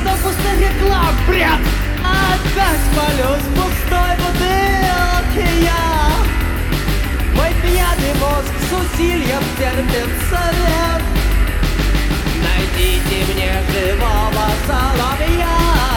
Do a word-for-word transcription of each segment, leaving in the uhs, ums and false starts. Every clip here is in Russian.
что пустых реклам бред. Опять молюсь в пустой бутылке я. Мой пьяный мозг с усилием терпит совет. Найдите мне живого соловья,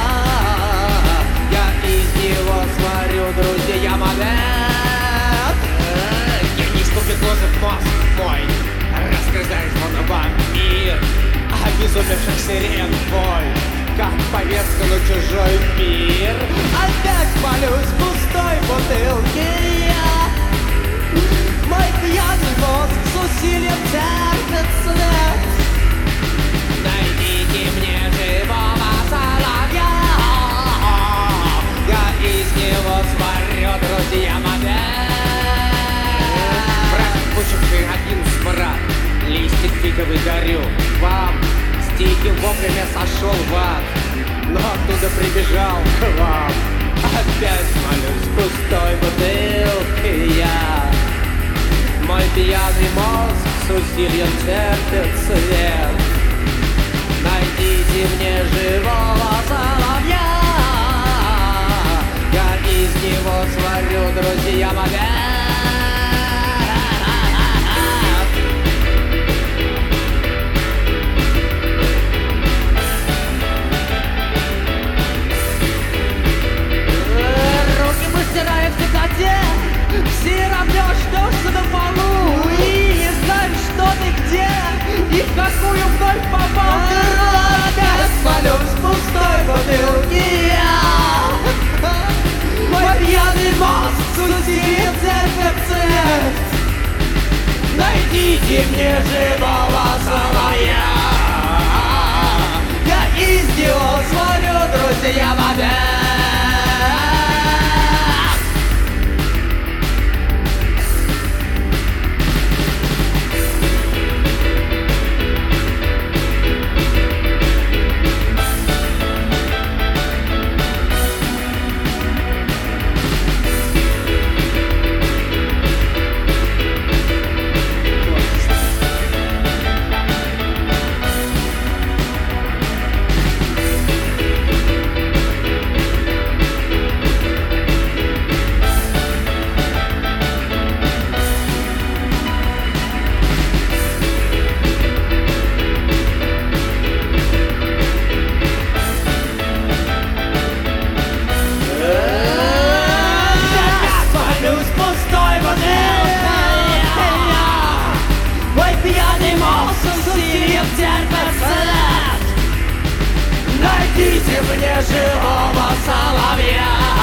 я из него сварю, друзья, модет. Генийство предложит мозг мой, раскрывает он вам мир обезумевших сирен бой, как повестка на чужой мир. Опять молюсь в пустой бутылке я. Мой пьяный мозг с усилием терпит след. Найдите мне живого соловья, я из него сварю, друзья, модет. Враг пучек один смрад, листик фиговый горю. Вам с диким воплями сошел в ад, но оттуда прибежал к вам. Опять молюсь в пустой бутылке я. Мой пьяный мозг с усилием терпит свет. Найдите мне живого соловья, я из него сварю, друзья, модет. Стираю в темноте, все равно ждешь на полу и не знаешь, что ты где и в какую вновь попал. Опять молюсь в пустой бутылке я. Мой пьяный мозг с усилием терпит цвет. Найдите мне живого соловья, я из него сварю, друзья, модет. Найдите мне живого соловья,